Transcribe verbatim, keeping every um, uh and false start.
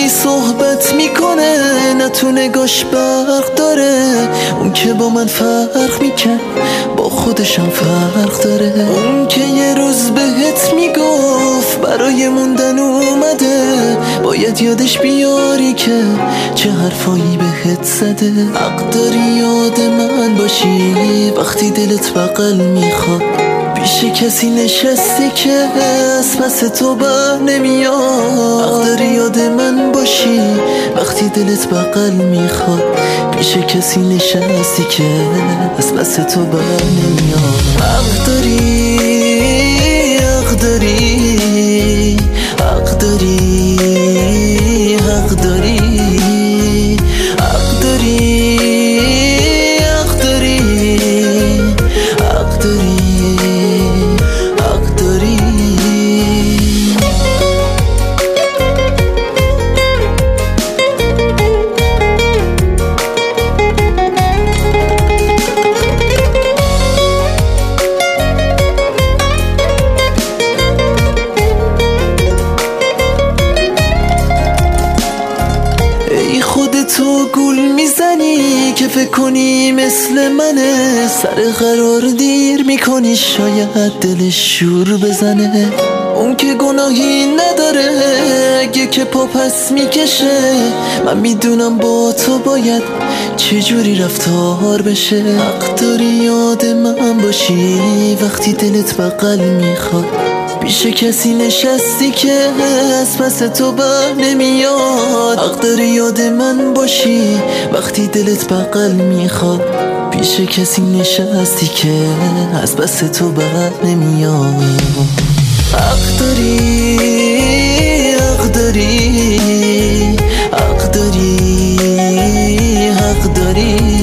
صحبت میکنه، نه تو نگاش برق داره. اون که با من فرق میکرد با خودشم فرق داره. اون که یه روز بهت میگفت برای موندن اومده، باید یادش بیاری که چه حرفایی بهت زده. حق داری یاد من باشی وقتی دلت بغل میخواد، پیش کسی نشستی که از پس تو بر نمیاد. حق داری یاد من باشی وقتی دلت بغل میخواد، پیش کسی نشستی که از پس تو بر نمیاد. حق داری، حق داری، حق داری، حق داری، حق داری، حق داری، حق داری. تو گول میزنی که فکر کنی مثل منه، سر قرار دیر میکنی شاید دلش شور بزنه. اون که گناهی نداره اگه که پا پس میکشه، من میدونم با تو باید چجوری رفتار بشه. حق داری یاد من باشی وقتی دلت بغل میخواد، پیش کسی نشستی که از پس تو بر نمیاد. حق داری یاد من باشی وقتی دلت بغل میخواد، پیش کسی نشستی که از پس تو بر نمیاد. حق داری، حق داری، حق داری، حق داری.